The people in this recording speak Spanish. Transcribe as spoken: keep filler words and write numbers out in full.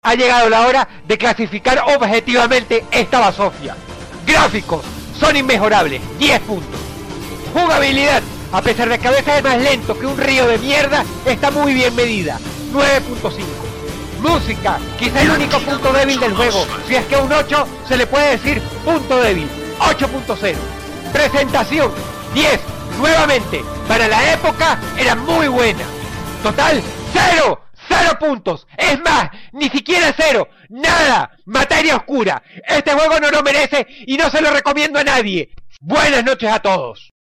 Ha llegado la hora de clasificar objetivamente esta basofia. Gráficos son inmejorables, diez puntos. Jugabilidad, a pesar de que a veces es más lento que un río de mierda, está muy bien medida, nueve punto cinco. Música, quizá el único punto débil del juego, si es que a un ocho se le puede decir punto débil, ocho punto cero. Presentación, diez, nuevamente, para la época era muy buena. Total, cero. ¡Cero puntos! Es más, ni siquiera cero, nada, materia oscura. Este juego no lo merece y no se lo recomiendo a nadie. Buenas noches a todos.